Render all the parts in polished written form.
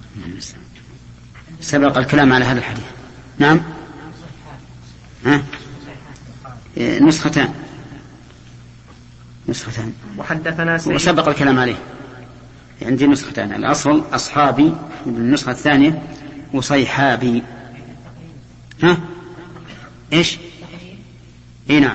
سبق الكلام على هذا الحديث. نعم. نسختان. وحدثنا سعيد وسبق الكلام عليه. عندي نسختان، الأصل أصحابي، النسخة الثانية وصيحابي. إيش؟ نعم.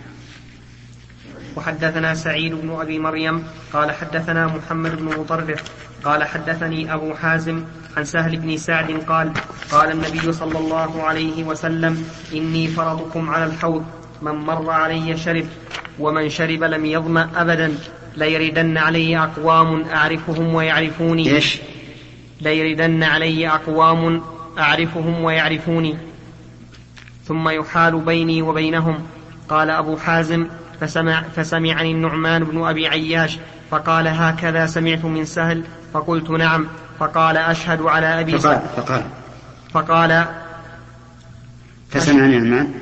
وحدثنا سعيد بن أبي مريم قال حدثنا محمد بن مطرف قال حدثني أبو حازم عن سهل بن سعد قال قال النبي صلى الله عليه وسلم: إني فرضكم على الحوض، من مر علي شرب، ومن شرب لم يظمأ أبدا. ليردن علي أقوام أعرفهم ويعرفوني. إيش؟ ليردن علي أقوام أعرفهم ويعرفوني ثم يحال بيني وبينهم. قال أبو حازم: فسمعني النعمان بن أبي عياش فقال: هكذا سمعت من سهل؟ فقلت: نعم. فقال: أشهد على أبي فقال فسمعني النعمان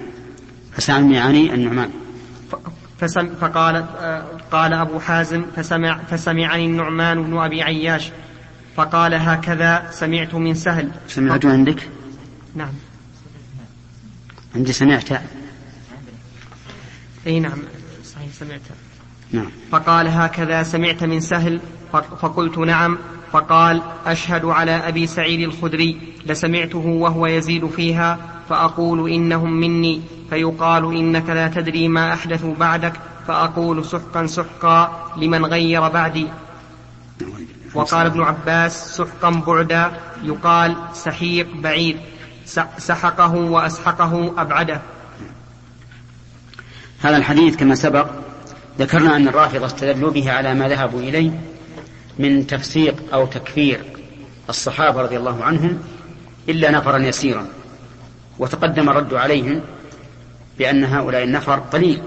قال أبو حازم: فسمعني النعمان بن أبي عياش فقال: هكذا سمعت من سهل. سمعت عندك؟ نعم عندي سمعت. أي نعم صحيح سمعت. نعم. فقال: هكذا سمعت من سهل؟ فقلت: نعم. فقال: أشهد على أبي سعيد الخدري لسمعته وهو يزيد فيها فأقول إنهم مني، فيقال إنك لا تدري ما أحدثوا بعدك، فأقول سحقا سحقا لمن غير بعدي. وقال ابن عباس: سحقا بعدا، يقال سحيق بعيد، سحقه وأسحقه أبعده. هذا الحديث كما سبق ذكرنا أن الرافضة استدلوا به على ما ذهبوا إليه من تفسيق أو تكفير الصحابة رضي الله عنهم إلا نفرا يسيرا، وتقدم الرد عليهم بأن هؤلاء النفر قليل،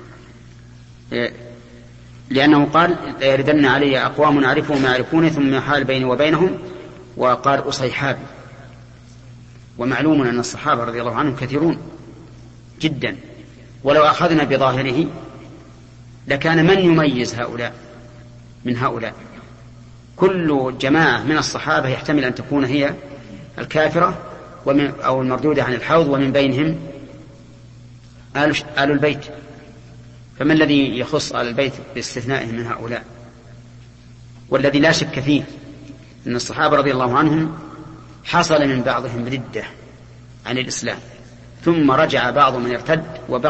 لأنه قال: ليردن علي أقوام أعرفهم يعرفوني ثم يحال بيني وبينهم، وقال: أصيحابي. ومعلوم أن الصحابة رضي الله عنهم كثيرون جدا، ولو أخذنا بظاهره لكان من يميز هؤلاء من هؤلاء؟ كل جماعة من الصحابة يحتمل أن تكون هي الكافرة أو المردودة عن الحوض، ومن بينهم آل البيت، فما الذي يخص آل البيت باستثنائهم من هؤلاء؟ والذي لا شك فيه أن الصحابة رضي الله عنهم حصل من بعضهم ردة عن الإسلام، ثم رجع بعض من ارتد،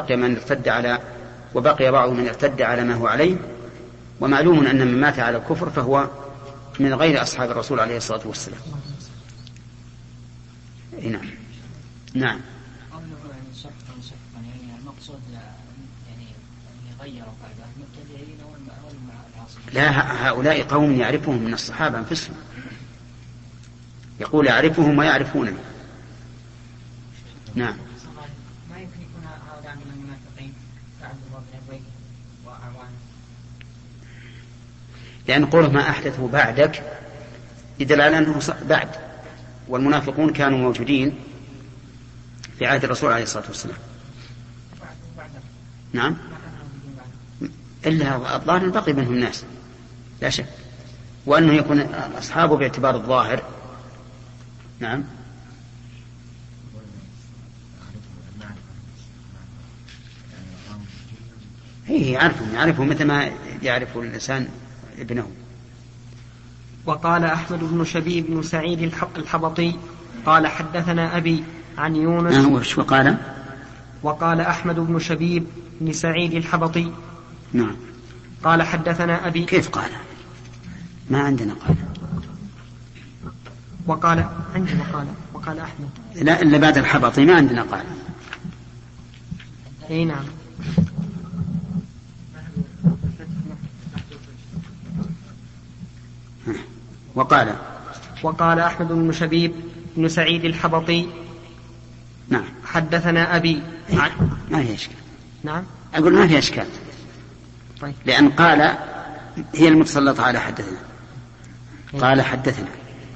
وبقي بعض من ارتد على ما هو عليه. ومعلوم أن من مات على الكفر فهو من غير أصحاب الرسول عليه الصلاة والسلام. نعم. نعم. لا، هؤلاء قوم يعرفهم من الصحابة أنفسهم، يقول: يعرفهم ويعرفونني. نعم. ما يمكن يكون هؤلاء من المنافقين كعبد الله بن أبي وأعوانه، لأن قوله ما أحدثوا بعدك يدل على أنه بعد، والمنافقون كانوا موجودين في عهد الرسول عليه الصلاة والسلام. نعم. إلا الظاهر بقي منهم ناس لا شك، وأنه يكون أصحابه باعتبار الظاهر. نعم. يعرفهم مثل ما يعرف الإنسان ابنه. وقال أحمد بن شبيب بن سعيد الحبطي قال حدثنا أبي عن يونس. وقال أحمد بن شبيب بن سعيد الحبطي. نعم. قال حدثنا أبي. كيف قال؟ ما عندنا قال. وقال أحمد. لا، إلا بعد الحبطي ما عندنا قال. أي نعم. وقال أحمد بن شبيب بن سعيد الحبطي. نعم. حدثنا أبي. ما هي إشكال. نعم. أقول ما هي إشكال. طيب. لأن قال هي المتسلطة على حدثنا. قال حدثنا.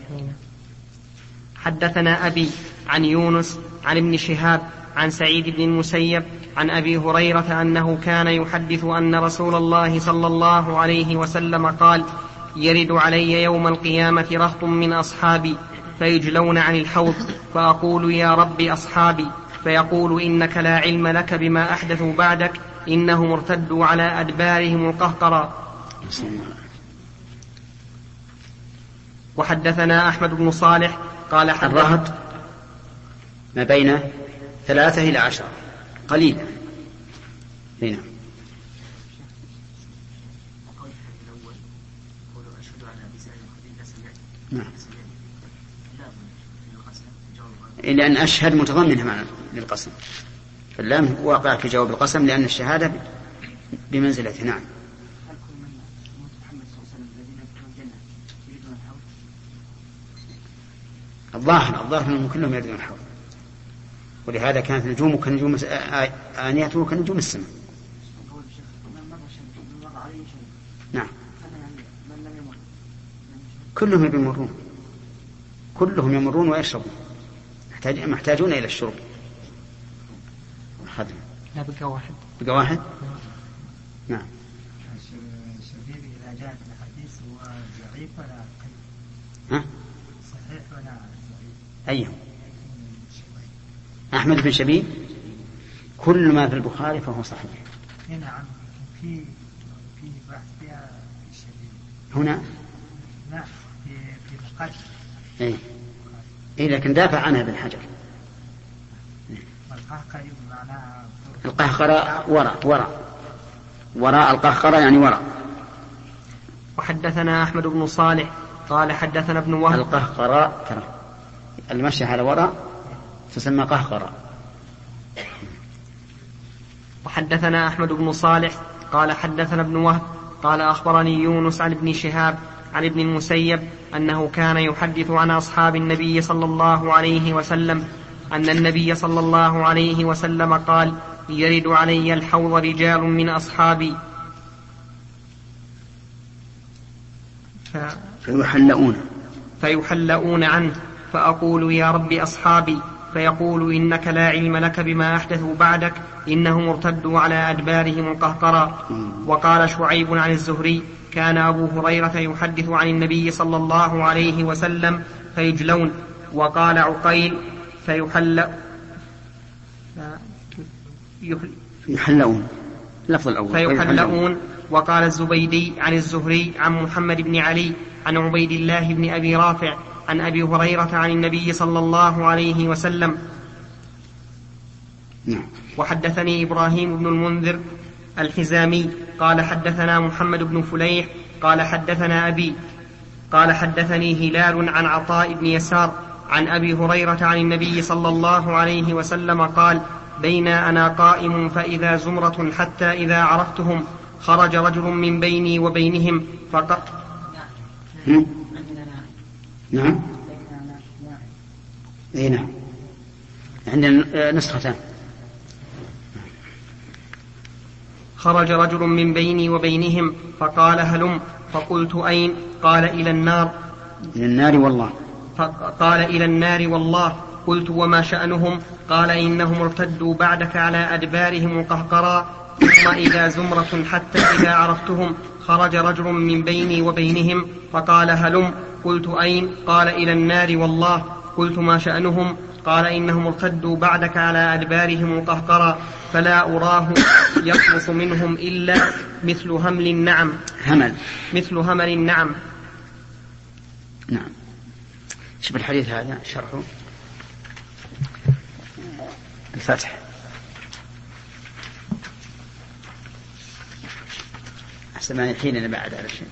حدثنا أبي عن يونس عن ابن شهاب عن سعيد بن المسيب عن أبي هريرة أنه كان يحدث أن رسول الله صلى الله عليه وسلم قال: يرد علي يوم القيامة رهط من أصحابي فيجلون عن الحوض، فأقول يا رب أصحابي، فيقول إنك لا علم لك بما أحدثوا بعدك، إنهم ارتدوا على أدبارهم القهقرى. وحدثنا أحمد بن صالح قال الرهط ما بين 3 إلى 10 قليلا. هنا لأن أشهد متضمنها معنى للقسم، فاللام واقع في جواب القسم لأن الشهادة بمنزلته. نعم. الظاهر أنهم كلهم يردون الحوض، ولهذا كانت نجومه كنجوم آنيته كنجوم السماء. نعم. كلهم يمرون ويشربون، محتاجون إلى الشرب. لا بقى واحد. نعم. الشبيب إذا جاء في الحديث هو ضعيف ولا ها؟ صحيح ولا ضعيف؟ أيهم؟ أحمد بن شبيب كل ما في البخاري فهو صحيح. نعم. في بحث فيها الشبيب هنا. لا في مقدم. إيه لكن دافع عنها ابن حجر. القهقرة وراء القهقرة يعني وراء. وحدثنا أحمد بن صالح قال حدثنا ابن وهب. القهقرة ترى المشي على وراء تسمى قهقرة. وحدثنا أحمد بن صالح قال حدثنا ابن وهب قال أخبرني يونس عن ابن شهاب عن ابن المسيب أنه كان يحدث عن أصحاب النبي صلى الله عليه وسلم أن النبي صلى الله عليه وسلم قال يرد علي الحوض رجال من أصحابي فيحلؤون عنه، فأقول يا رب أصحابي، فيقول إنك لا علم لك بما أحدثوا بعدك، إنهم ارتدوا على أدبارهم القهقرى. وقال شعيب عن الزهري كان أبو هريرة يحدث عن النبي صلى الله عليه وسلم فيجلون. وقال عقيل يحلؤون اللفظ الأول فيحلؤون. وقال الزبيدي عن الزهري عن محمد بن علي عن عبيد الله بن أبي رافع عن أبي هريرة عن النبي صلى الله عليه وسلم. وحدثني إبراهيم بن المنذر الحزامي قال حدثنا محمد بن فليح قال حدثنا أبي قال حدثني هلال عن عطاء بن يسار عن أبي هريرة عن النبي صلى الله عليه وسلم قال بين أنا قائم فإذا زمرة حتى إذا عرفتهم خرج رجل من بيني وبينهم فقال نعم. عندنا نسختان. خرج رجل من بيني وبينهم فقال هلم، فقلت أين؟ قال إلى النار. والله. قال إلى النار والله. قلت وما شأنهم؟ قال إنهم ارتدوا بعدك على أدبارهم قهقرا، ثم إذا زمرة حتى إذا عرفتهم خرج رجل من بيني وبينهم فقال هلم. قلت أين؟ قال إلى النار والله. قلت ما شأنهم؟ قال إنهم ارتدوا بعدك على أدبارهم قهقرا، فلا أراه يخلص منهم إلا مثل همل النعم. مثل همل النعم. نعم. شوف الحديث هذا شرحه الفتح. أحسن ما يحيلنا بعد هذا الشيء.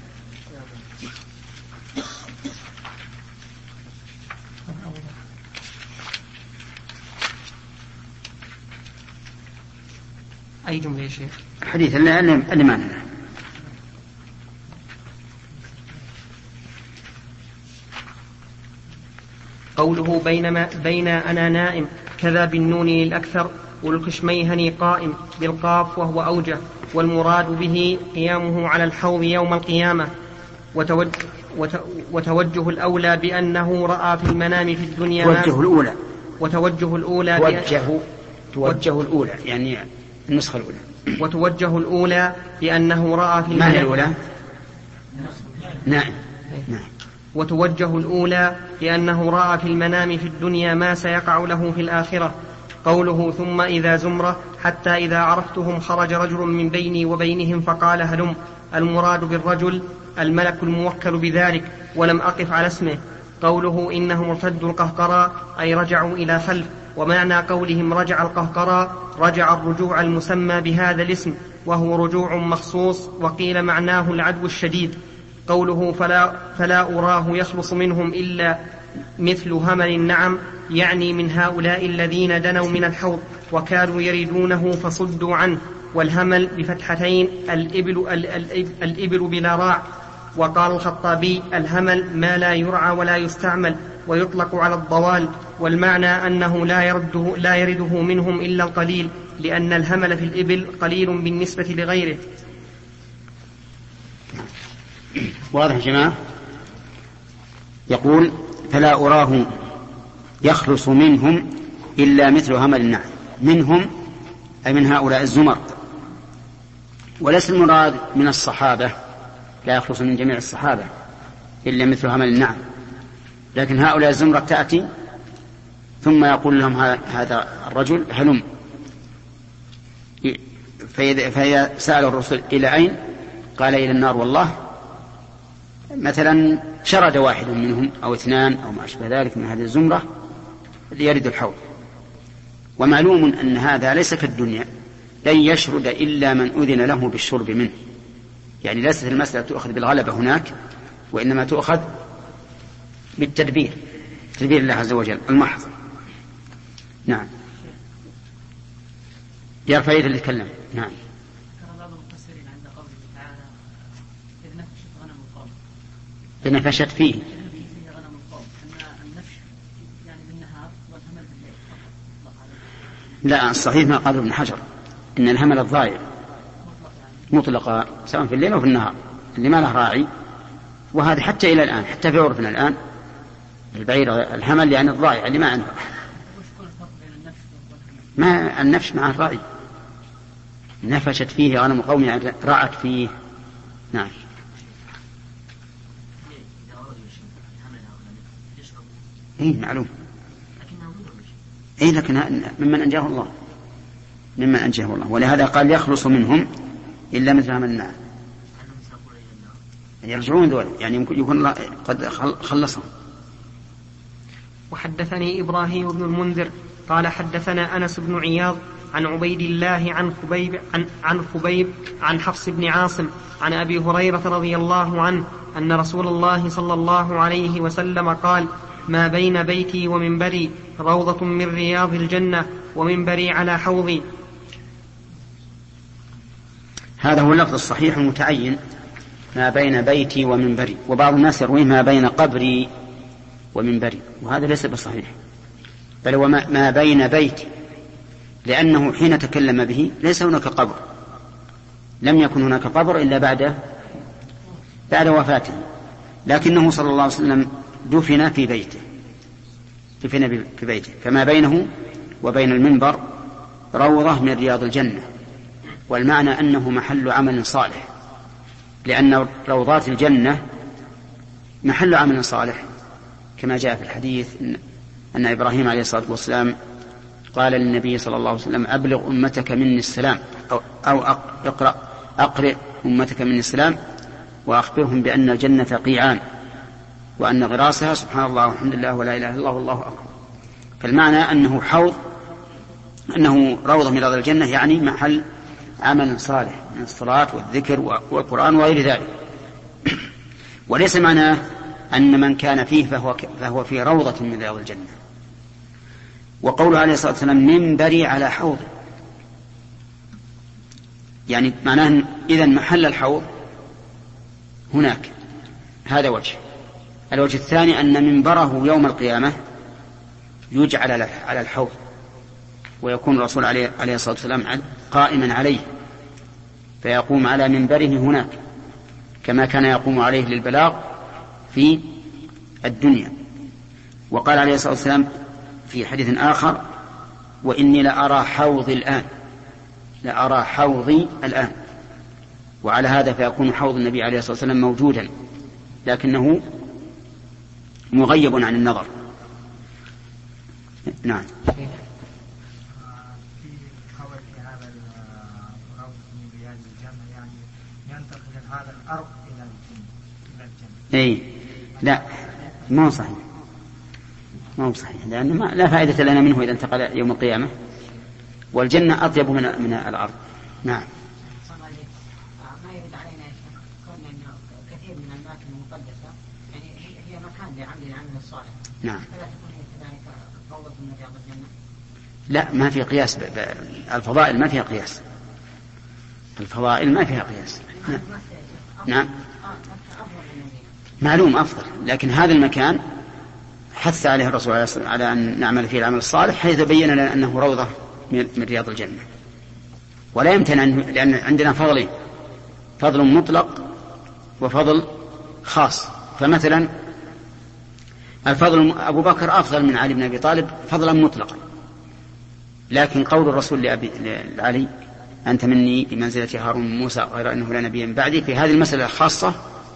أي جملة يا شيخ؟ حديث اللي معنا. قوله بين أنا نائم كذا بالنون للأكثر، والكشميهني قائم بالقاف وهو أوجه، والمراد به قيامه على الحوض يوم القيامة. وتوجه الأولى بأنه رأى في المنام في الدنيا وتوجه الأولى يعني النسخة الأولى. وتوجه الأولى بأنه رأى في المنام. ما هي الأولى؟ نعم. وتوجه الأولى لأنه رأى في المنام في الدنيا ما سيقع له في الآخرة. قوله ثم إذا زمرة حتى إذا عرفتهم خرج رجل من بيني وبينهم فقال هلم. المراد بالرجل الملك الموكل بذلك، ولم أقف على اسمه. قوله إنهم ارتدوا القهقرى أي رجعوا إلى خلف، ومعنى قولهم رجع القهقرى رجع الرجوع المسمى بهذا الاسم، وهو رجوع مخصوص، وقيل معناه العدو الشديد. قوله فلا أراه يخلص منهم إلا مثل همل النعم، يعني من هؤلاء الذين دنوا من الحوض وكانوا يريدونه فصدوا عنه. والهمل بفتحتين الإبل بلا راع. وقال الخطابي الهمل ما لا يرعى ولا يستعمل، ويطلق على الضوال، والمعنى أنه لا يرده منهم إلا القليل، لأن الهمل في الإبل قليل بالنسبة لغيره. واضح يا جماعة؟ يقول فلا أراه يخلص منهم إلا مثل همل النعم. منهم أي من هؤلاء الزمر، وليس المراد من الصحابة، لا يخلص من جميع الصحابة إلا مثل همل النعم، لكن هؤلاء الزمرة تأتي ثم يقول لهم هذا الرجل هلم. فإذا سأل الرسل إلى أين قال إلى النار والله، مثلا شرد واحد منهم أو اثنان أو ما أشبه ذلك من هذه الزمرة ليرد الحوض. ومعلوم أن هذا ليس كالدنيا، لن يشرد إلا من أذن له بالشرب منه، يعني ليست المسألة تؤخذ بالغلبة هناك، وإنما تؤخذ بالتدبير، تدبير الله عز وجل المحض. نعم. يا رفايد اللي يتكلم. نعم. نفشت فيه لا، الصحيح ما قال ابن حجر إن الهمل الضائع مطلقا سواء في الليل أو في النهار، اللي ما له راعي. وهذا حتى إلى الآن، حتى في عرفنا الآن البعير الهمل يعني الضائع اللي ما عنده، ما النفش مع الراعي. نفشت فيه غنم قوم يعني رعت فيه. نعم. إيه معلوم. إيه لكن ممن أنجاه الله، ممن أنجاه الله، ولهذا قال يخلص منهم إلا مثل همل النعم. يرجعون ذول يعني يكون قد خلصهم. وحدثني إبراهيم بن المنذر قال حدثنا أنس بن عياض عن عبيد الله عن خبيب عن حفص بن عاصم عن أبي هريرة رضي الله عنه أن رسول الله صلى الله عليه وسلم قال ما بين بيتي ومنبري روضة من رياض الجنة ومنبري على حوضي. هذا هو اللفظ الصحيح المتعين، ما بين بيتي ومنبري، وبعض الناس يرويه ما بين قبري ومنبري، وهذا ليس بصحيح، بل هو ما بين بيتي، لأنه حين تكلم به ليس هناك قبر، لم يكن هناك قبر إلا بعد وفاته، لكنه صلى الله عليه وسلم دفن في بيته، فما بينه وبين المنبر روضة من رياض الجنة، والمعنى أنه محل عمل صالح، لأن روضات الجنة محل عمل صالح، كما جاء في الحديث أن إبراهيم عليه الصلاة والسلام قال للنبي صلى الله عليه وسلم أبلغ أمتك مني السلام، أو أقرئ أمتك مني السلام وأخبرهم بأن الجنة قيعان وأن غراسها سبحان الله والحمد لله ولا إله إلا الله والله أكبر. فالمعنى أنه أنه روضة من رياض الجنة، يعني محل عمل صالح من الصلاة والذكر والقرآن وغير ذلك، وليس معناه أن من كان فيه فهو في روضة من رياض الجنة. وقوله عليه الصلاة والسلام منبري على حوض، يعني معناه إذن محل الحوض هناك. هذا وجه. الوجه الثاني أن منبره يوم القيامة يجعل على الحوض، ويكون الرسول عليه الصلاة والسلام قائما عليه، فيقوم على منبره هناك كما كان يقوم عليه للبلاغ في الدنيا. وقال عليه الصلاة والسلام في حديث آخر وإني لأرى حوضي الآن، وعلى هذا فيكون حوض النبي عليه الصلاة والسلام موجودا لكنه مغيب عن النظر. نعم. في خبر في هذا الروض من رياض الجنة يعني ينتقل من هذا الأرض إلى الجنة. إيه لا ما هو صحيح، ما هو صحيح، لأن لا فائدة لنا منه إذا انتقل يوم القيامة، والجنة أطيب من الأرض. نعم. ما يرد علينا كون أنه كثير من الأماكن المقدسة يعني هي مكان لعمل العمل الصالح. نعم. فلا تكون هي كذلك روضة من رياض الجنة. لا ما في قياس، الفضائل ما فيها قياس، الفضائل ما فيها قياس. نعم معلوم أفضل، لكن هذا المكان حث عليه الرسول على أن نعمل فيه العمل الصالح، حيث بين لنا أنه روضة من رياض الجنة. ولا يمتنع لأن عندنا فضلين، فضل مطلق وفضل خاص. فمثلا الفضل أبو بكر أفضل من علي بن أبي طالب فضلا مطلقا، لكن قول الرسول لعلي أنت مني بمنزلة هارون من موسى غير أنه لا نبي من بعدي، في هذه المسألة الخاصة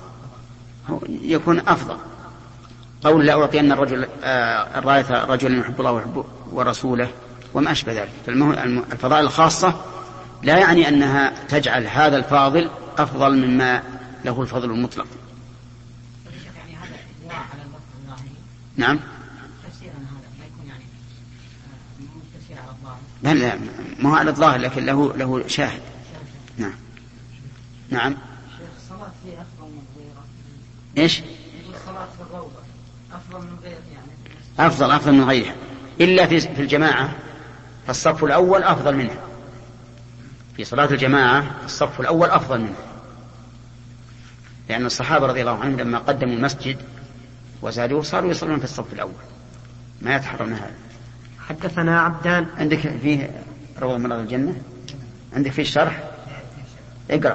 يكون أفضل. قول لا أعطين الراية رجل يحب الله ويحب ورسوله وما أشبه ذلك. فالفضائل الخاصة لا يعني أنها تجعل هذا الفاضل أفضل مما له الفضل المطلق. يعني هذا إدعاء على اللفظ الظاهري. نعم. تفسيرا هذا لا يكون يعني تفسير على الظاهر. لا ما هو على الظاهر، لكن له شاهد. نعم. نعم. الصلاة فيه أفضل من غيره. إيش؟ الصلاة في الروضة أفضل من غيره يعني. أفضل من غيرها، إلا في الجماعة فالصف الأول أفضل منها. في صلاة الجماعة الصف الأول أفضل منه، لأن الصحابة رضي الله عنهم لما قدموا المسجد وزادوه صاروا يصلون في الصف الأول، ما يتحرون هذا. حدثنا عبدان. عندك فيه روضة من رياض الجنة؟ عندك فيه الشرح؟ اقرأ.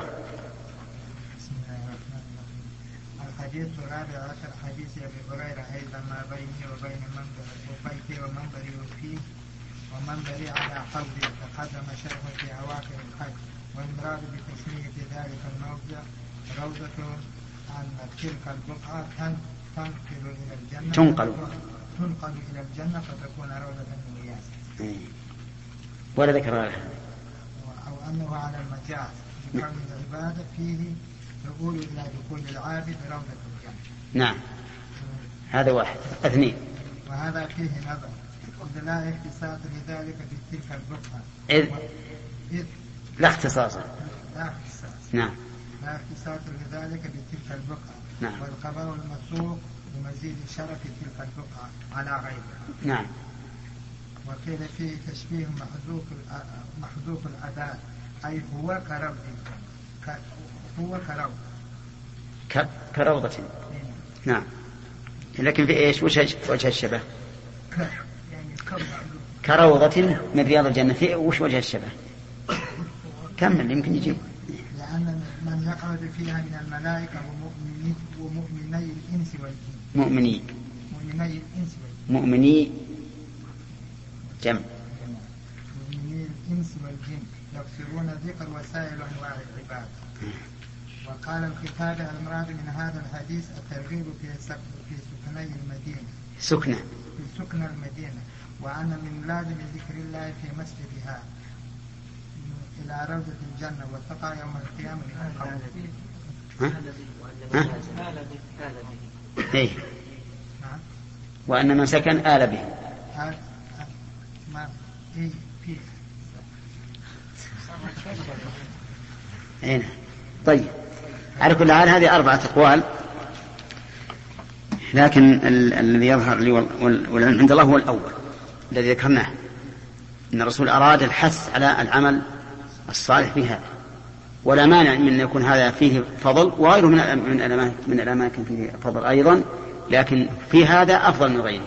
الحديث الرابع عشر حديث أبي هريرة أيضا ما بيني وبين بيتي ومنبري فيه ومنبري على حوضي تقدم شرح في أواخر الحج. والمراد بتسمية ذلك الموضع روضة عن تلك البقعة تنقل إلى الجنة فتكون روضة من رياض. ولا ذكر هذا. أو أنه على المجاز بكون العبادة فيه تقول إلى دخول العابد روضة الجنة. نعم هذا واحد. اثنين. وهذا فيه نظر، إذ لا اختصاص لذلك بتلك البقعة. إذ لا اختصاص. نعم. لا اختصاص لذلك بتلك البقعة. نعم. والخبر المسوق بمزيد شرف تلك البقعة على غيرها. نعم. وقيل فيه تشبيه محذوف الأداء، أي هو كروض. هو كروضة. نعم. لكن في إيش وجه الشبه؟ كروضة من رياض الجنة، في وش وجه الشبه؟ كمل يمكن يجيب. لأن من يقعد فيها من الملائكة ومؤمني الإنس والجن. مؤمني جمع. مؤمني الإنس والجن يكثرون ذكر وسائل أنواع العباد. وقال الكتاب المراد من هذا الحديث الترغيب في سكني المدينة. في سكن المدينة، وأن من لازم ذكر الله في مسجدها إلى روضة الجنة والتقى يوم القيامة. إيه. وأن من سكن آل به. هنا. طيب على كل حال هذه 4 أقوال، لكن الذي يظهر لي والعلم عند الله هو الأول الذي ذكرناه، إن الرسول أراد الحث على العمل الصالح في هذا، ولا مانع من أن يكون هذا فيه فضل وغيره من الأماكن فيه فضل أيضا، لكن في هذا أفضل من غيره.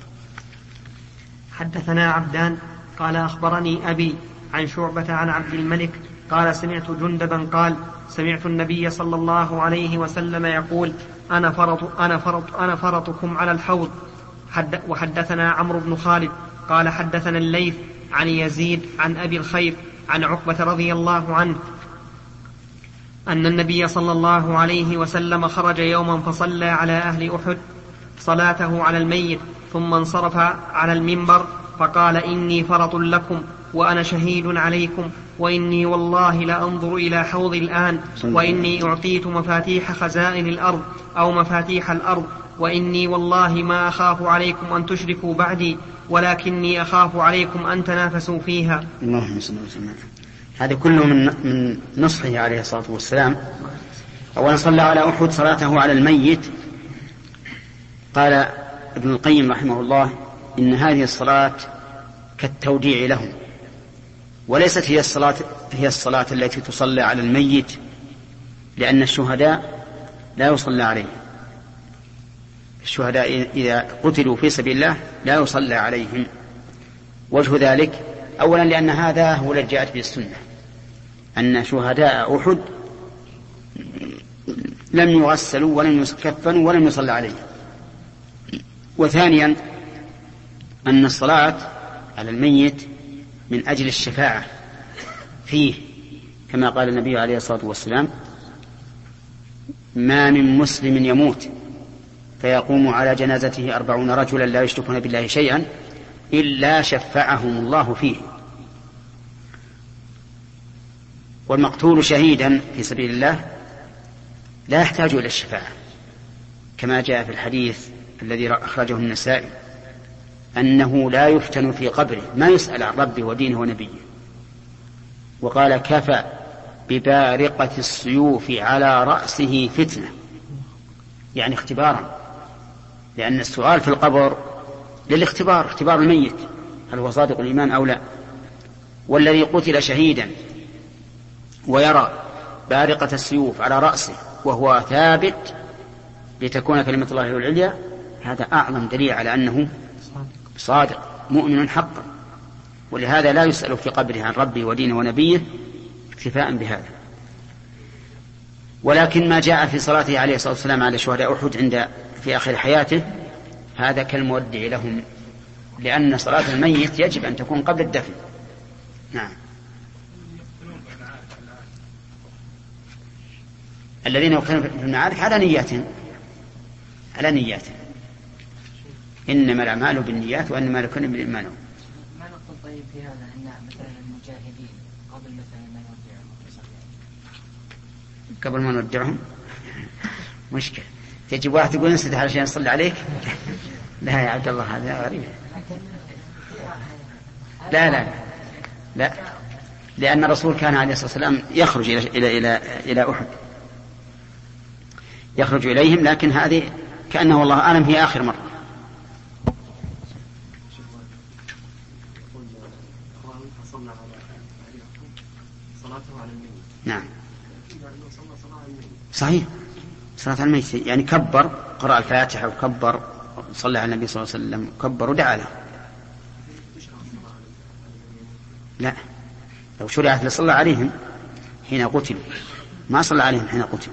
حدثنا عبدان قال أخبرني أبي عن شعبة عن عبد الملك قال سمعت جندبا قال سمعت النبي صلى الله عليه وسلم يقول أنا فرطكم على الحوض. وحدثنا عمرو بن خالد قال حدثنا الليث عن يزيد عن أبي الخير عن عقبة رضي الله عنه أن النبي صلى الله عليه وسلم خرج يوما فصلى على أهل أحد صلاته على الميت، ثم انصرف على المنبر فقال: إني فرط لكم وأنا شهيد عليكم، وإني والله لأنظر إلى حوض الآن، وإني أعطيت مفاتيح خزائن الأرض أو مفاتيح الأرض، وإني والله ما أخاف عليكم أن تشركوا بعدي، ولكني أخاف عليكم أن تنافسوا فيها. اللهم صل وسلم. هذا كله من نصحه عليه الصلاة والسلام. أولا صلى على أحد صلاته على الميت. قال ابن القيم رحمه الله: إن هذه الصلاة كالتوديع لهم، وليست هي الصلاة التي تصلى على الميت، لأن الشهداء لا يصلى عليهم. الشهداء إذا قتلوا في سبيل الله لا يصلى عليهم. وجه ذلك أولا لأن هذا هو الذي جاءت به السنة، أن شهداء أحد لم يغسلوا ولم يكفنوا ولم يصلى عليهم. وثانيا أن الصلاة على الميت من أجل الشفاعة فيه، كما قال النبي عليه الصلاة والسلام: ما من مسلم يموت فيقوم على جنازته 40 رجلا لا يشركون بالله شيئا إلا شفعهم الله فيه. والمقتول شهيدا في سبيل الله لا يحتاج إلى الشفاعة، كما جاء في الحديث الذي أخرجه النسائي أنه لا يفتن في قبره، ما يسأل عن ربه ودينه ونبيه. وقال: كفى ببارقة السيوف على رأسه فتنة، يعني اختبارا، لأن السؤال في القبر للاختبار، اختبار الميت هل هو صادق الإيمان أو لا. والذي قتل شهيدا ويرى بارقة السيوف على رأسه وهو ثابت لتكون كلمة الله العليا، هذا أعظم دليل على أنه صادق مؤمن حقا. ولهذا لا يسأل في قبره عن ربه ودينه ونبيه اكتفاء بهذا. ولكن ما جاء في صلاته عليه الصلاة والسلام على شهداء أحد في آخر حياته هذا كالمودع لهم، لأن صلاة الميت يجب أن تكون قبل الدفن. نعم. الذين يقتلون في المعارك على نياتهم، إنما الأعمال بالنيات وإنما لكل امرئ ما نوى. ما نقول طيب في هذا أن مثلا المجاهدين قبل مثلا ما نودعهم، قبل ما نودعهم مشكلة، تجيب واحد يقول انسد علشان يصلي عليك. لا يا عبد الله، هذا غريب. لا لأن الرسول كان عليه الصلاة والسلام يخرج إلى أحد، يخرج إليهم، لكن هذه كأنه والله أعلم هي آخر مرة. نعم صحيح، صلاة على الميت يعني كبر، قرأ الفاتحة وكبر، صلى على النبي صلى الله عليه وسلم كبر ودعا له. لا، لو شرعت لصلى عليهم حين قتلوا، ما صلى عليهم حين قتلوا.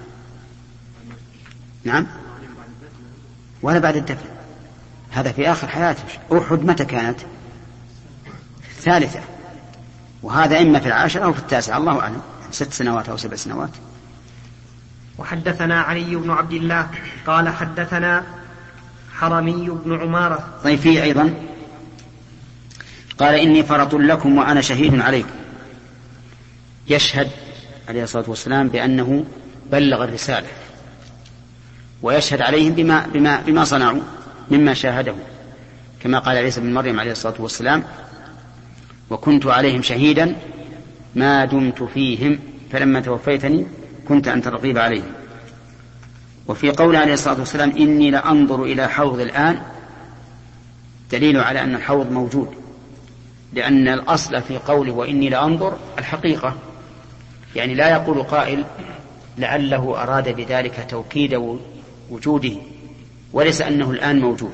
نعم، ولا بعد الدفن، هذا في آخر حياته. أحد متى كانت؟ الثالثة، وهذا إما في 10 أو في 9، الله أعلم، 6 سنوات أو 7 سنوات. وحدثنا علي بن عبد الله قال حدثنا حرمي بن عمارة. طيب فيه أيضا قال: إني فرط لكم وأنا شهيد عليكم. يشهد عليه الصلاة والسلام بأنه بلغ الرسالة، ويشهد عليهم بما صنعوا مما شاهده، كما قال عيسى بن مريم عليه الصلاة والسلام: وكنت عليهم شهيدا ما دمت فيهم فلما توفيتني كنت أنت الرقيب عليهم. وفي قول عليه الصلاة والسلام: إني لأنظر إلى حوض الآن، دليل على أن الحوض موجود، لأن الأصل في قوله وإني لأنظر الحقيقة، يعني لا يقول قائل لعله أراد بذلك توكيد وجوده، وليس أنه الآن موجود.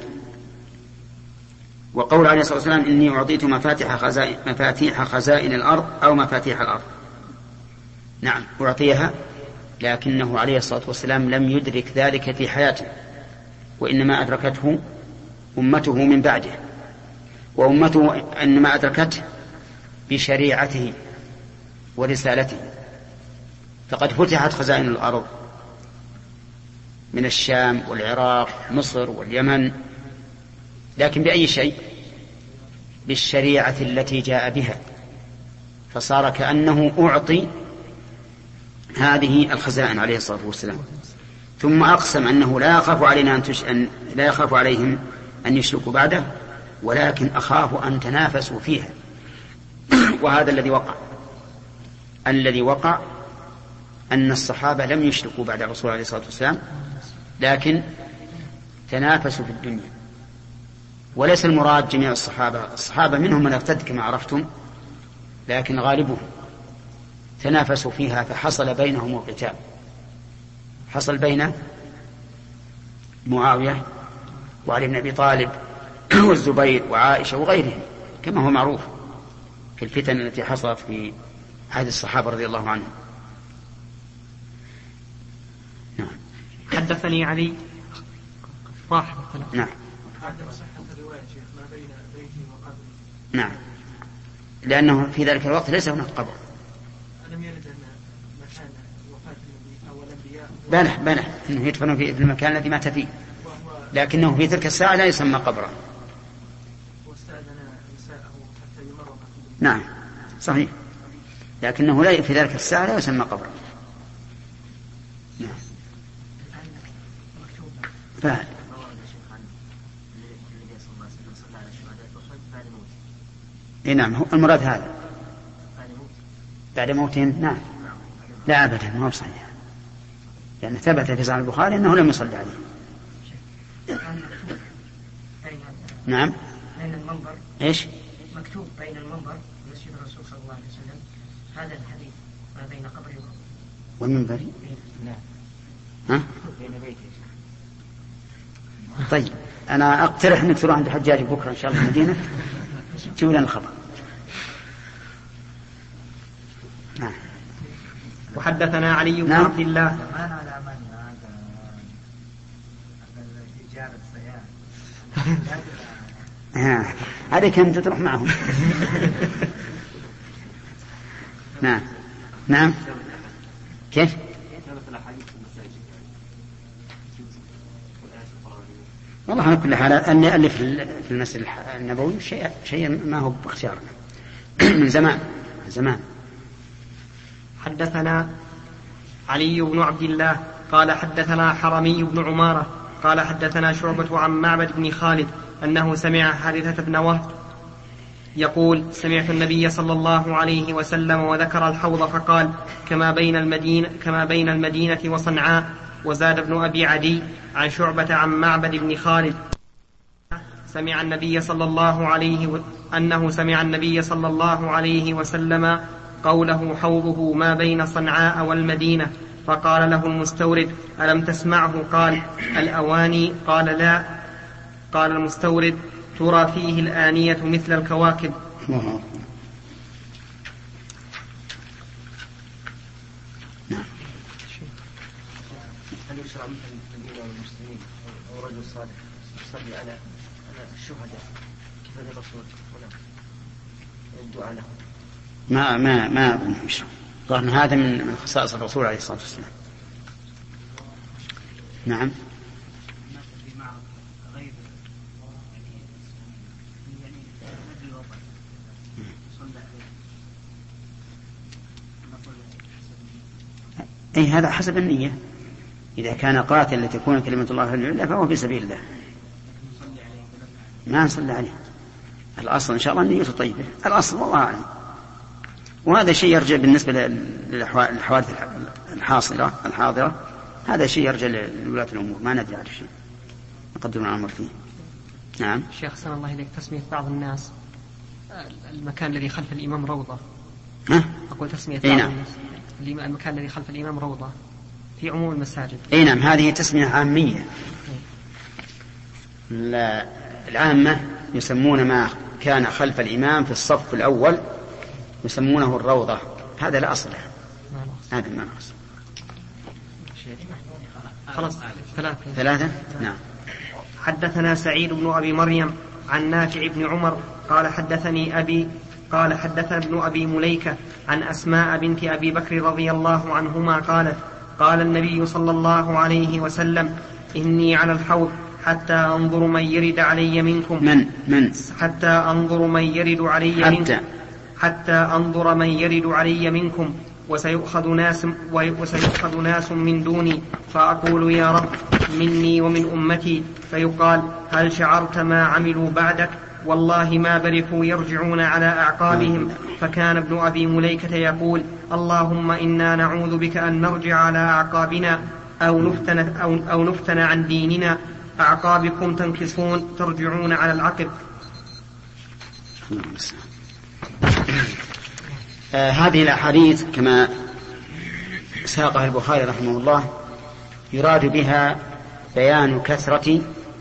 وقول عليه الصلاة والسلام: إني أعطيت مفاتيح خزائن الأرض أو مفاتيح الأرض، نعم أعطيها، لكنه عليه الصلاة والسلام لم يدرك ذلك في حياته، وإنما أدركته أمته من بعده، وأمته إنما أدركته بشريعته ورسالته. فقد فتحت خزائن الأرض من الشام والعراق مصر واليمن، لكن بأي شيء؟ بالشريعة التي جاء بها، فصار كأنه أعطي هذه الخزائن عليه الصلاة والسلام. ثم أقسم أنه لا يخاف عليهم أن يشركوا بعده، ولكن أخاف أن تنافسوا فيها. وهذا الذي وقع أن الصحابة لم يشركوا بعد الرسول عليه الصلاة والسلام، لكن تنافسوا في الدنيا. وليس المراد جميع الصحابة منهم من ارتد كما عرفتم، لكن غالبهم تنافسوا فيها، فحصل بينهم القتال. حصل بين معاوية وعلي بن أبي طالب والزبير وعائشة وغيرهم، كما هو معروف في الفتن التي حصلت في عهد الصحابة رضي الله عنهم. نعم. حدثني علي واحد. نعم. نعم، لأنه في ذلك الوقت ليس هناك قبر. ألم يرد أن مكان وفاة النبي أو الأنبياء بلى إنه يدفن في المكان الذي مات فيه، لكنه في تلك الساعة لا يسمى قبرا. واستأذن نساءه حتى يمرض. نعم صحيح، لكنه لا في ذلك الساعة لا يسمى قبرا. نعم. فهد. نعم، المراد هذا بعد موتهم. نعم، لا أبدا ما هو صحيح، لأن ثبت في صحيح البخاري أنه لم يصلي عليه. نعم. بين المنبر إيش؟ مكتوب بين المنبر مسجد الرسول صلى الله عليه وسلم هذا الحديث ما بين قبره والمنبر. نعم. ها؟ بين بيته. طيب أنا أقترح أنك تروح عند الحجاج بكرة إن شاء الله المدينة تجيب لنا الخبر. نعم. وحدثنا علي بن عبد الله. عليك أن تروح معهم. نعم. نعم. كيف؟ والله على كل حال أن ألف في المسجد النبوي شيء ما هو باختيارنا من زمان. حدثنا علي بن عبد الله قال حدثنا حرمي بن عمارة قال حدثنا شعبة عن معبد بن خالد أنه سمع حارثة بن وهب يقول سمعت النبي صلى الله عليه وسلم وذكر الحوض فقال كما بين المدينة وصنعاء. وزاد ابن أبي عدي عن شعبة عن معبد بن خالد سمع النبي صلى الله عليه وسلم قوله حوضه ما بين صنعاء والمدينة. فقال له المستورد ألم تسمعه؟ قال الأواني. قال لا. قال المستورد ترى فيه الآنية مثل الكواكب. هل يشرع مثل الإمام المسلمين أو رجل صالح يصلي على الشهداء كيف الرسول ولا الدعاء لهم؟ ما يشرع. ظن هذا من خصائص الرسول عليه الصلاة والسلام. نعم. أي هذا حسب النية، إذا كان قاتل لتكون كلمة الله العليا فهو في سبيل الله، ما نصلي عليه. الأصل إن شاء الله النية طيبة، الأصل والله أعلم. وهذا شيء يرجع بالنسبة للحوادث الحاضرة، هذا شيء يرجع لولاة الأمور، ما ندري على شيء نقدم الأمر فيه. نعم. شيخ سلام الله إليك، تسمية بعض الناس المكان الذي خلف الإمام روضة. أقول تسمية بعض الناس المكان الذي خلف الإمام روضة في عموم المساجد. أي نعم، هذه تسمية عامية. العامة يسمون ما كان خلف الإمام في الصف الأول يسمونه الروضة، هذا لا أصل له، هذا ما أصل. خلاص ثلاثة. نعم. حدثنا سعيد بن أبي مريم عن نافع بن عمر قال حدثني أبي قال حدثنا ابن أبي مليكة عن أسماء بنت أبي بكر رضي الله عنهما قالت قال النبي صلى الله عليه وسلم إني على الحوض حتى أنظر من يرد علي منكم حتى أنظر من يرد علي منكم وسيؤخذ ناس من دوني فأقول يا رب مني ومن أمتي فيقال هل شعرت ما عملوا بعدك والله ما برحوا يرجعون على أعقابهم. فكان ابن أبي مليكة يقول اللهم إنا نعوذ بك أن نرجع على أعقابنا أو نفتن عن ديننا أعقابكم تنكصون ترجعون على العقب. هذه الأحاديث كما ساقها البخاري رحمه الله يراد بها بيان كثرة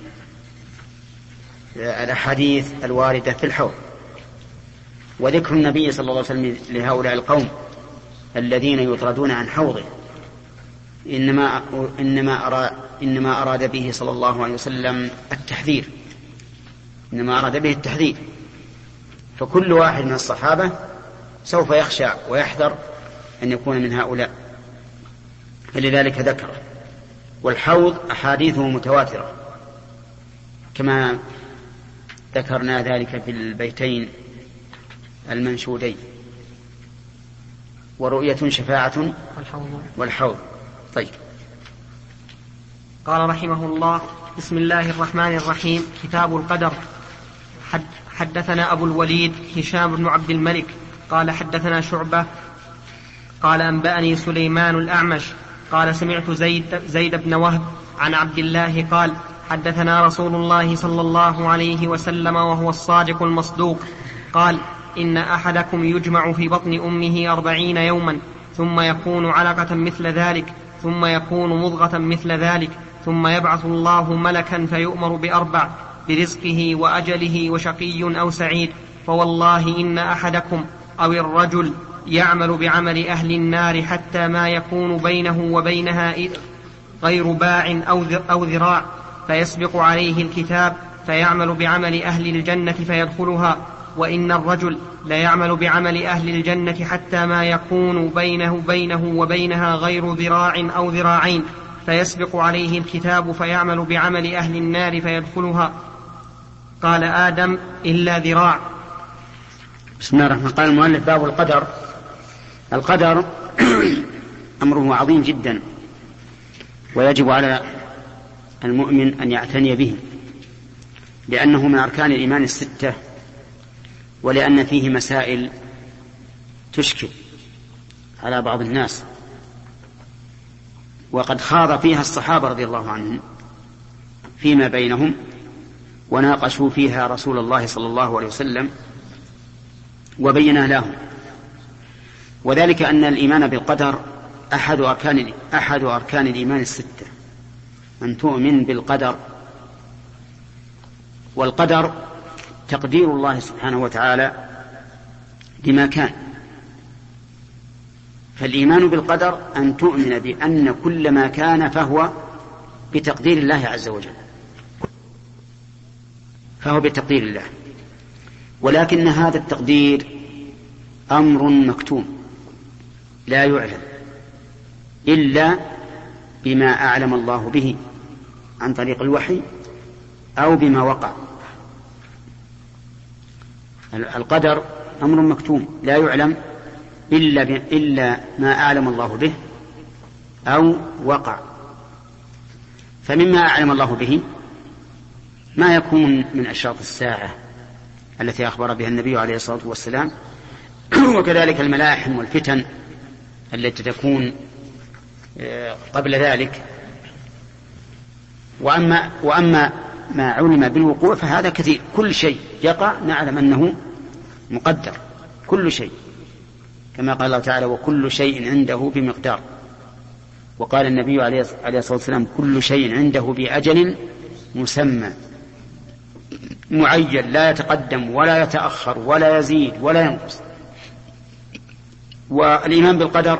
الأحاديث الواردة في الحوض، وذكر النبي صلى الله عليه وسلم لهؤلاء القوم الذين يطردون عن حوضه إنما أراد به صلى الله عليه وسلم التحذير، إنما أراد به التحذير. فكل واحد من الصحابة سوف يخشى ويحذر أن يكون من هؤلاء، فلذلك ذكر. والحوض أحاديثه متواترة كما ذكرنا ذلك في البيتين المنشودين، ورؤية شفاعة والحوض. طيب. قال رحمه الله بسم الله الرحمن الرحيم. كتاب القدر. حدثنا أبو الوليد هشام بن عبد الملك قال حدثنا شعبة قال أنبأني سليمان الأعمش قال سمعت زيد بن وهب عن عبد الله قال حدثنا رسول الله صلى الله عليه وسلم وهو الصادق المصدوق قال إن أحدكم يجمع في بطن أمه 40 يوما ثم يكون علقة مثل ذلك ثم يكون مضغة مثل ذلك ثم يبعث الله ملكا فيؤمر ب4 برزقه وأجله وشقي أو سعيد. فوالله إن أحدكم أو الرجل يعمل بعمل أهل النار حتى ما يكون بينه وبينها غير باع أو ذراع فيسبق عليه الكتاب فيعمل بعمل أهل الجنة فيدخلها، وإن الرجل ليعمل بعمل أهل الجنة حتى ما يكون بينه وبينها غير ذراع أو ذراعين فيسبق عليه الكتاب فيعمل بعمل أهل النار فيدخلها. قال آدم إلا ذراع. بسم الله الرحمن الرحيم. قال المؤلف باب القدر. القدر أمره عظيم جدا، ويجب على المؤمن أن يعتني به، لأنه من أركان الإيمان 6، ولأن فيه مسائل تشكل على بعض الناس، وقد خاض فيها الصحابة رضي الله عنهم فيما بينهم، وناقشوا فيها رسول الله صلى الله عليه وسلم وبينا لهم. وذلك أن الإيمان بالقدر أحد أركان الإيمان 6، أن تؤمن بالقدر. والقدر تقدير الله سبحانه وتعالى لما كان. فالإيمان بالقدر أن تؤمن بأن كل ما كان فهو بتقدير الله عز وجل، فهو بتقدير الله، ولكن هذا التقدير أمر مكتوم لا يعلم إلا بما أعلم الله به عن طريق الوحي أو بما وقع. القدر أمر مكتوم لا يعلم إلا ما أعلم الله به أو وقع. فمما أعلم الله به ما يكون من أشراط الساعة التي أخبر بها النبي عليه الصلاة والسلام، وكذلك الملاحم والفتن التي تكون قبل ذلك. وأما ما علم بالوقوع فهذا كثير، كل شيء يقع نعلم أنه مقدر، كل شيء، كما قال الله تعالى وكل شيء عنده بمقدار. وقال النبي عليه الصلاة والسلام كل شيء عنده بأجل مسمى معين لا يتقدم ولا يتأخر ولا يزيد ولا ينقص. والإيمان بالقدر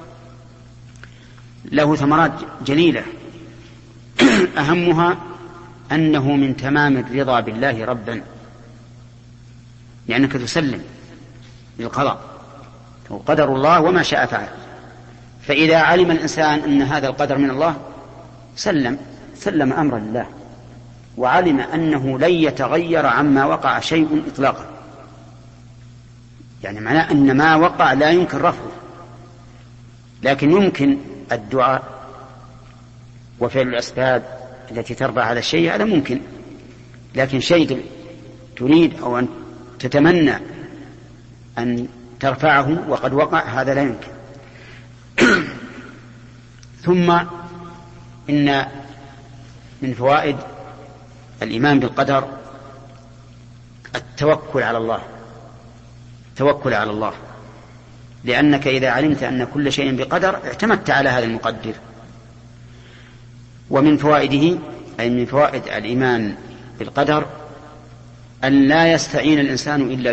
له ثمرات جليلة، أهمها أنه من تمام الرضا بالله ربا، لأنك تسلم بالقضاء، وقدر الله وما شاء فعل. فإذا علم الإنسان أن هذا القدر من الله سلم أمر الله، وعلم أنه لن يتغير عما وقع شيء إطلاقا، يعني معناه أن ما وقع لا يمكن رفعه، لكن يمكن الدعاء وفعل الأسباب التي تربى على الشيء، هذا ممكن، لكن شيء تريد أو أن تتمنى أن ترفعه وقد وقع، هذا لا يمكن. ثم إن من فوائد الإيمان بالقدر التوكل على الله، لأنك إذا علمت أن كل شيء بقدر اعتمدت على هذا المقدر. ومن فوائده أي من فوائد الإيمان بالقدر أن لا يستعين الإنسان إلا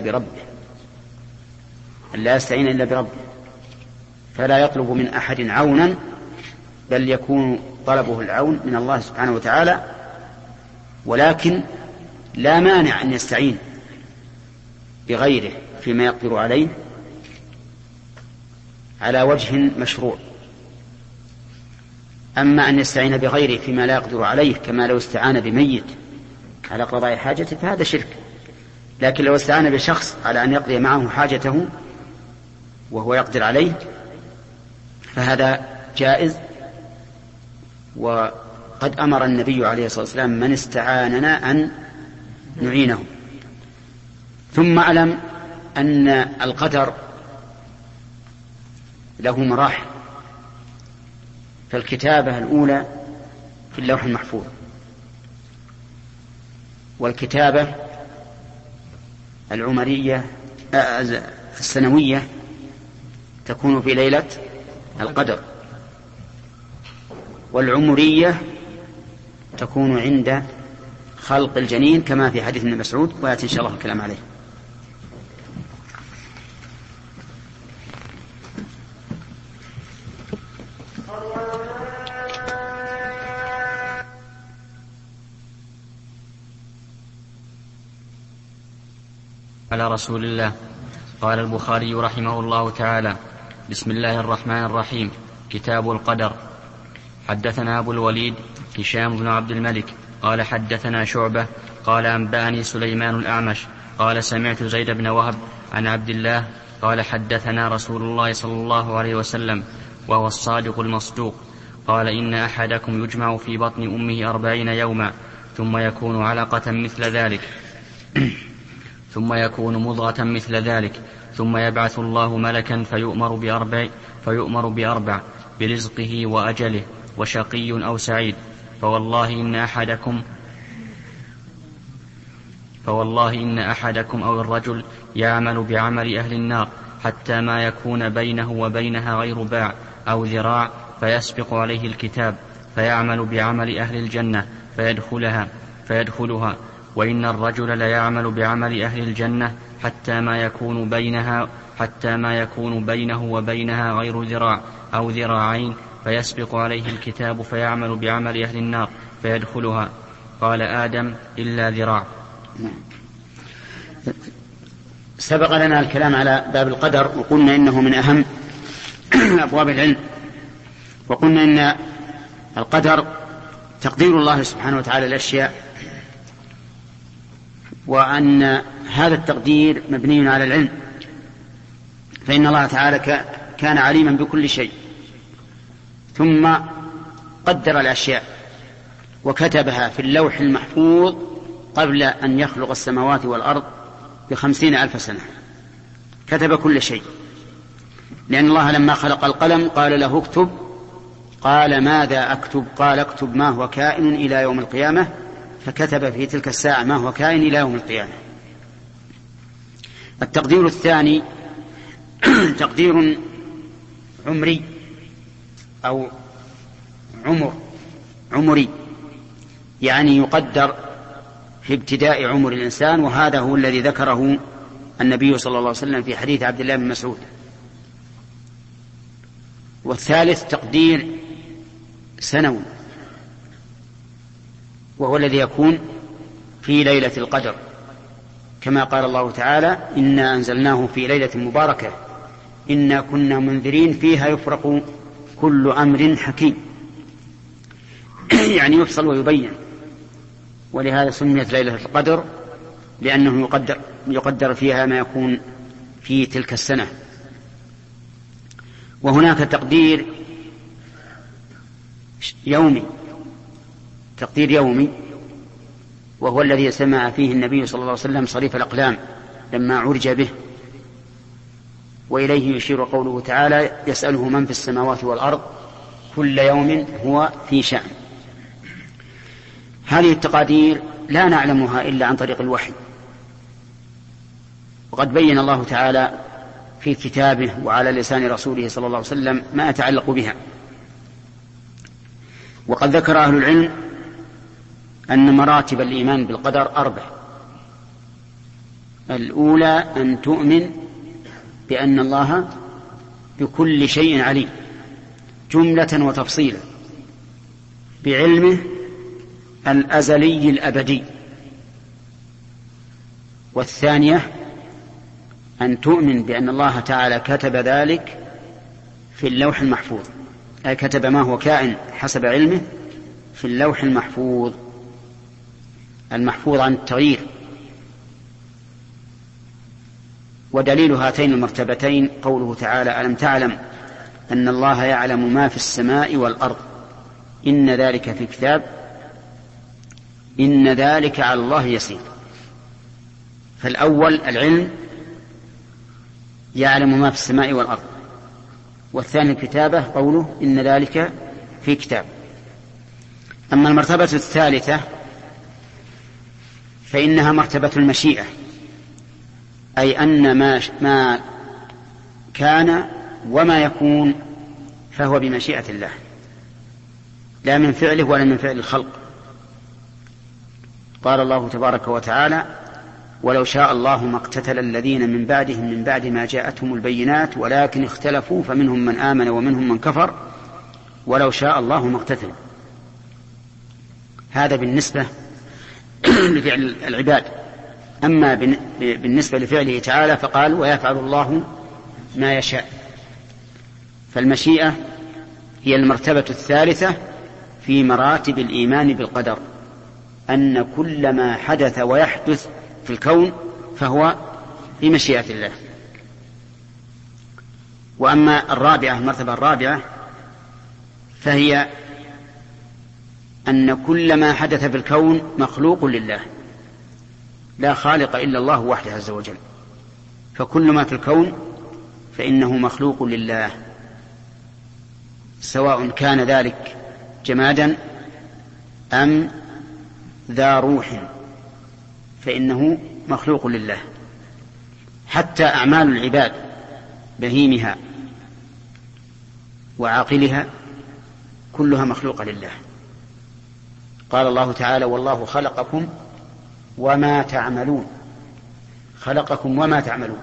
بربه، فلا يطلب من أحد عونا، بل يكون طلبه العون من الله سبحانه وتعالى. ولكن لا مانع أن يستعين بغيره فيما يقدر عليه على وجه مشروع. أما أن يستعين بغيره فيما لا يقدر عليه، كما لو استعان بميت على قضاء حاجته، فهذا شرك. لكن لو استعان بشخص على أن يقضي معه حاجته وهو يقدر عليه، فهذا جائز. وقد أمر النبي عليه الصلاة والسلام من استعاننا أن نعينه. ثم أعلم أن القدر له مراحل، فالكتابة الأولى في اللوح المحفوظ، والكتابة العمرية السنوية تكون في ليلة القدر، والعمرية تكون عند خلق الجنين كما في حديث ابن مسعود، ويأتي إن شاء الله الكلام عليه. على رسول الله. قال البخاري رحمه الله تعالى: بسم الله الرحمن الرحيم. كتاب القدر. حدثنا أبو الوليد هشام بن عبد الملك قال حدثنا شعبة قال أنبأني سليمان الأعمش قال سمعت زيد بن وهب عن عبد الله قال حدثنا رسول الله صلى الله عليه وسلم وهو الصادق المصدوق قال: إن أحدكم يجمع في بطن أمه 40 يوما ثم يكون علقة مثل ذلك ثم يكون مضغة مثل ذلك ثم يبعث الله ملكا فيؤمر بأربع برزقه وأجله وشقي أو سعيد. فوالله إن أحدكم أو الرجل يعمل بعمل أهل النار حتى ما يكون بينه وبينها غير باع أو ذراع فيسبق عليه الكتاب فيعمل بعمل أهل الجنة فيدخلها وإن الرجل ليعمل بعمل أهل الجنة حتى ما يكون بينه وبينها غير ذراع أو ذراعين فيسبق عليه الكتاب فيعمل بعمل أهل النار فيدخلها. قال آدم: إلا ذراع. سبق لنا الكلام على باب القدر، وقلنا إنه من أهم أبواب العلم، وقلنا إن القدر تقدير الله سبحانه وتعالى الأشياء، وأن هذا التقدير مبني على العلم، فإن الله تعالى كان عليما بكل شيء، ثم قدر الأشياء وكتبها في اللوح المحفوظ قبل أن يخلق السماوات والأرض ب50,000 سنة، كتب كل شيء. لأن الله لما خلق القلم قال له اكتب، قال ماذا أكتب؟ قال اكتب ما هو كائن إلى يوم القيامة، فكتب في تلك الساعة ما هو كائن إلى يوم القيامة. التقدير الثاني تقدير عمري أو عمري، يعني يقدر في ابتداء عمر الإنسان، وهذا هو الذي ذكره النبي صلى الله عليه وسلم في حديث عبد الله بن مسعود. والثالث تقدير سنوي، وهو الذي يكون في ليلة القدر كما قال الله تعالى: إنا أنزلناه في ليلة مباركة إنا كنا منذرين فيها يفرق كل أمر حكيم. يعني يفصل ويبين. ولهذا سميت ليلة القدر لأنه يقدر فيها ما يكون في تلك السنة. وهناك تقدير يومي وهو الذي سمع فيه النبي صلى الله عليه وسلم صريف الأقلام لما عرج به، وإليه يشير قوله تعالى: يسأله من في السماوات والأرض كل يوم هو في شأن. هذه التقادير لا نعلمها إلا عن طريق الوحي، وقد بين الله تعالى في كتابه وعلى لسان رسوله صلى الله عليه وسلم ما يتعلق بها. وقد ذكر أهل العلم أن مراتب الإيمان بالقدر 4. الأولى أن تؤمن بأن الله بكل شيء عليم جملة وتفصيلا، بعلمه الأزلي الأبدي. والثانية أن تؤمن بأن الله تعالى كتب ذلك في اللوح المحفوظ، أي كتب ما هو كائن حسب علمه في اللوح المحفوظ عن التغيير. ودليل هاتين المرتبتين قوله تعالى: ألم تعلم أن الله يعلم ما في السماء والأرض إن ذلك في كتاب إن ذلك على الله يسير. فالأول العلم يعلم ما في السماء والأرض، والثاني الكتابة قوله إن ذلك في كتاب. أما المرتبة الثالثة فإنها مرتبة المشيئة، أي أن ما كان وما يكون فهو بمشيئة الله، لا من فعله ولا من فعل الخلق. قال الله تبارك وتعالى: ولو شاء الله ما اقتتل الذين من بعدهم من بعد ما جاءتهم البينات ولكن اختلفوا فمنهم من آمن ومنهم من كفر ولو شاء الله ما اقتتل. هذا بالنسبة لفعل العباد. أما بالنسبة لفعله تعالى فقال: ويفعل الله ما يشاء. فالمشيئة هي المرتبة الثالثة في مراتب الإيمان بالقدر، أن كل ما حدث ويحدث في الكون فهو بمشيئة الله. وأما المرتبة الرابعة فهي أن كل ما حدث في الكون مخلوق لله، لا خالق إلا الله وحده عز وجل، فكل ما في الكون فإنه مخلوق لله، سواء كان ذلك جمادا أم ذا روح فإنه مخلوق لله. حتى أعمال العباد بهيمها وعاقلها كلها مخلوقة لله. قال الله تعالى: والله خلقكم وما تعملون. خلقكم وما تعملون.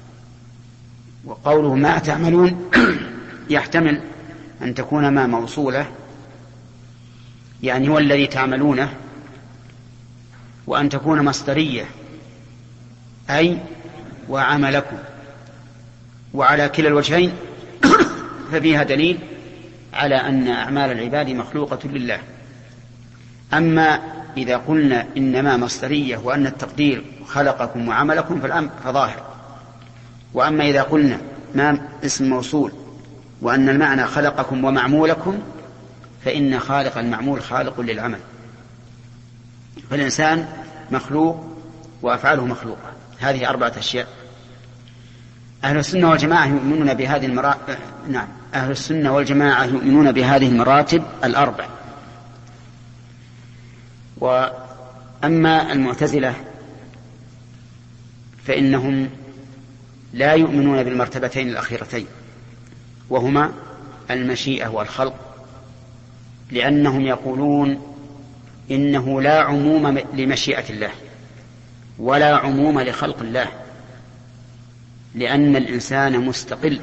وقوله ما تعملون يحتمل أن تكون ما موصولة، يعني هو الذي تعملونه، وأن تكون مصدرية أي وعملكم. وعلى كلا الوجهين ففيها دليل على أن أعمال العباد مخلوقة لله. أما إذا قلنا إنما مصدرية وأن التقدير خلقكم وعملكم فالأمر فظاهر. وأما إذا قلنا ما اسم موصول وأن المعنى خلقكم ومعمولكم فإن خالق المعمول خالق للعمل. فالإنسان مخلوق وأفعاله مخلوقة. هذه 4 أشياء. أهل السنة والجماعة يؤمنون بهذه المراتب. نعم، أهل السنة والجماعة يؤمنون بهذه المراتب 4. وأما المعتزلة فإنهم لا يؤمنون بالمرتبتين الأخيرتين، وهما المشيئة والخلق، لأنهم يقولون إنه لا عموم لمشيئة الله ولا عموم لخلق الله، لأن الإنسان مستقل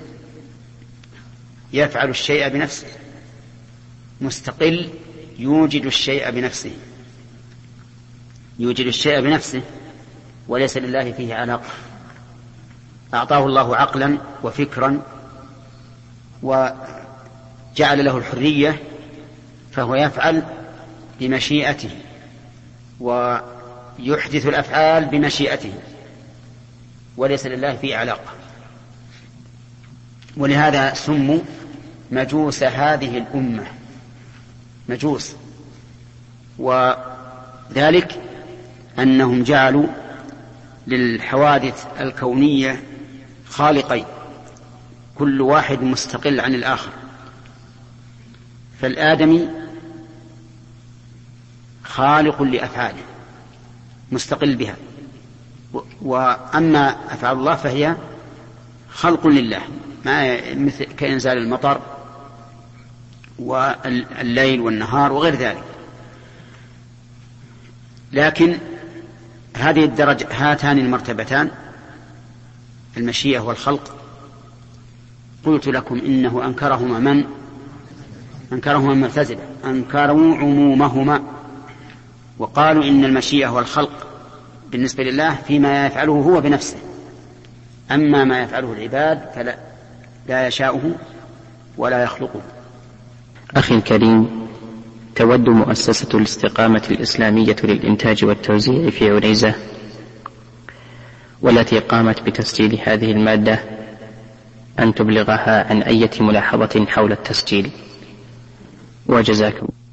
يفعل الشيء بنفسه، مستقل يوجد الشيء بنفسه. وليس لله فيه علاقة. أعطاه الله عقلا وفكرا وجعل له الحرية، فهو يفعل بمشيئته ويحدث الأفعال بمشيئته، وليس لله فيه علاقة. ولهذا سموا مجوس هذه الأمة، مجوس، وذلك أنهم جعلوا للحوادث الكونية خالقين، كل واحد مستقل عن الآخر. فالآدمي خالق لأفعاله مستقل بها، وأما أفعال الله فهي خلق لله، مثل كإنزال المطر والليل والنهار وغير ذلك. لكن هذه الدرجة، هاتان المرتبتان المشيئة والخلق، قلت لكم إنه أنكرهما المعتزلة، أنكروا عمومهما وقالوا إن المشيئة والخلق بالنسبة لله فيما يفعله هو بنفسه، أما ما يفعله العباد فلا يشاؤه ولا يخلقه. أخي الكريم، تود مؤسسة الاستقامة الإسلامية للإنتاج والتوزيع في عنيزة، والتي قامت بتسجيل هذه المادة، أن تبلغها عن أي ملاحظة حول التسجيل، وجزاكم